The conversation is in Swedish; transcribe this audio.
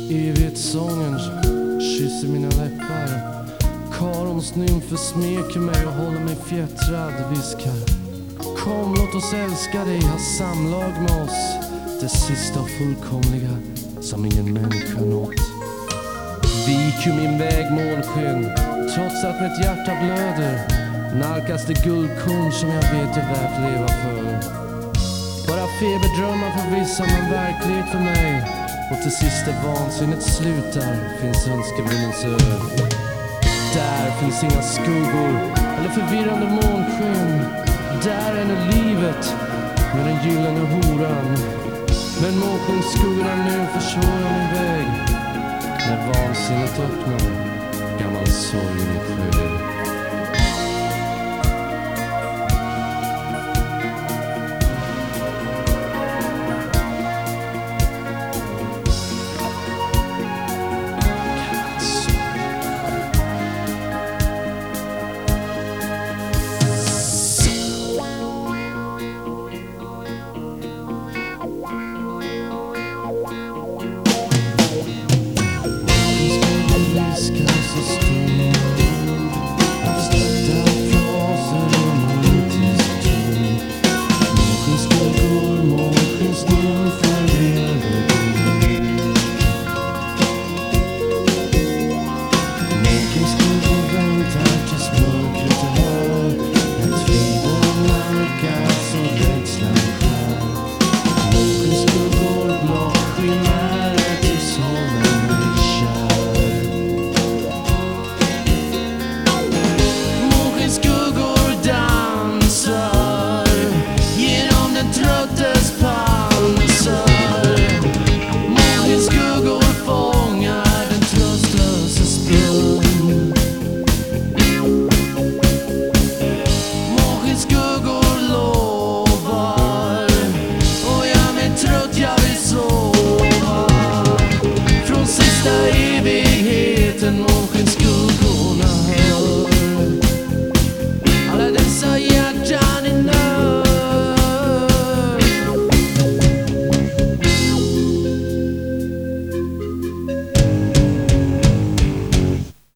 Evighetssången kysser mina läppar. Karons nymfer smeker mig och håller mig fjättrad. Viskar: kom, låt oss älska dig, ha samlag med oss. Det sista och fullkomliga som ingen människa nått. Vik ju min väg månsken, trots att mitt hjärta blöder. Nalkas det guldkorn som jag vet är värt leva för. Bara feberdrömmar för vissa, men verklighet för mig. Och till sist där vansinnet slutar finns önskebrunnens ö. Där finns inga skuggor eller förvirrande månsken. Där är nu livet med den gyllene horan. Men månskensskuggorna nu försvårar min väg. När vansinnet öppnar gammal sorg i min själ.